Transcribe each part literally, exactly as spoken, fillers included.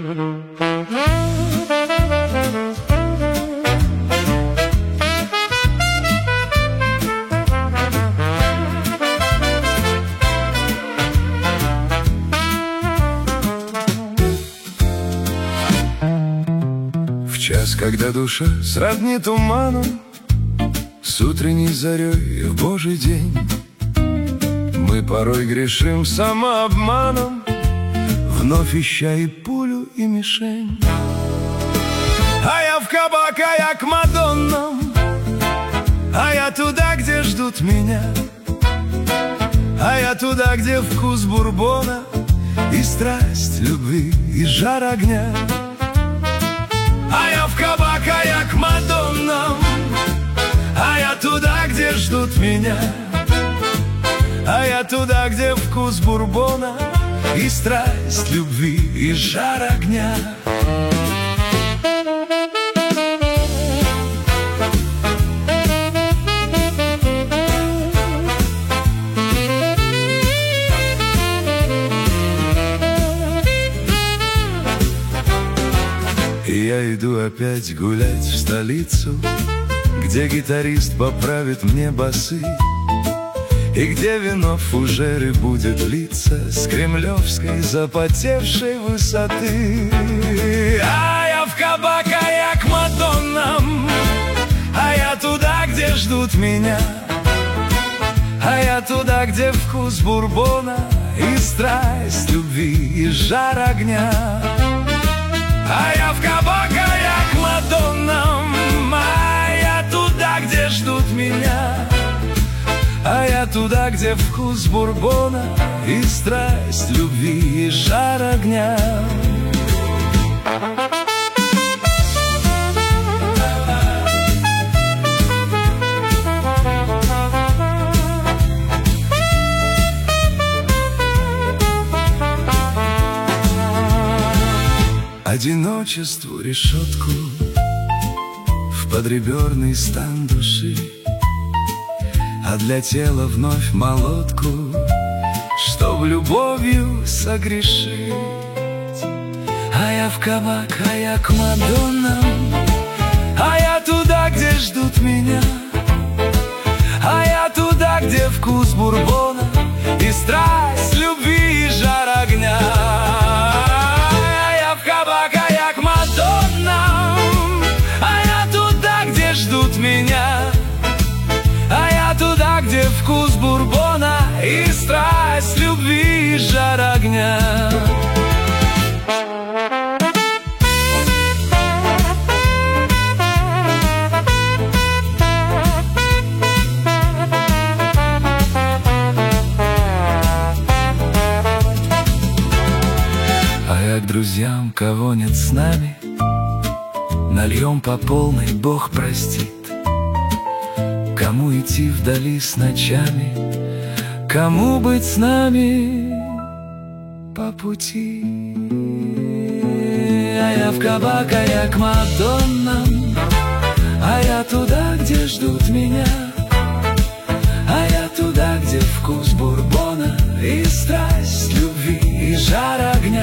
В час, когда душа сродни туману, с утренней зарей в Божий день, мы порой грешим самообманом, вновь ища и пулю, и мишень. А я в кабак, а я к Мадоннам, а я туда, где ждут меня, а я туда, где вкус бурбона и страсть любви, и жар огня. А я в кабак, а я к Мадоннам, а я туда, где ждут меня, а я туда, где вкус бурбона и страсть любви, и жар огня. И я иду опять гулять в столицу, где гитарист поправит мне басы, и где вино в фужере будет литься с кремлевской запотевшей высоты. А я в кабак, а я к Мадоннам, а я туда, где ждут меня, а я туда, где вкус бурбона и страсть любви, и жар огня. А я в кабак, а я к Мадоннам, а я туда, где ждут меня, а я туда, где вкус бурбона и страсть любви, и жар огня. Одиночеству решетку в подреберный стан души, а для тела вновь молотку, чтоб любовью согрешить. А я в кабак, а я к Мадоннам, а я туда, где ждут меня, а я туда, где вкус бурбона и страсть любви, и жар огня. А я в кабак, а я к Мадоннам, а я туда, где ждут меня, а я туда, где вкус бурбона и страсть любви, и жар огня. А я к друзьям, кого нет с нами, нальем по полной, Бог простит. Кому идти вдали с ночами, кому быть с нами по пути. А я в кабак, а я к Мадоннам, а я туда, где ждут меня, а я туда, где вкус бурбона и страсть любви, и жар огня.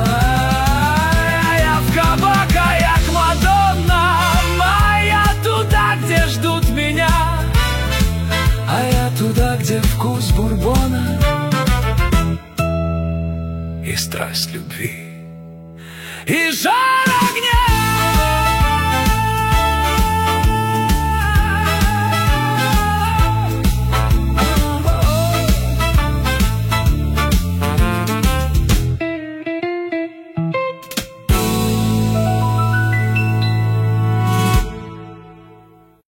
А я в кабак, а я к Мадоннам, а я туда, где ждут меня, а я туда, где вкус бурбона и страсть любви, и жар.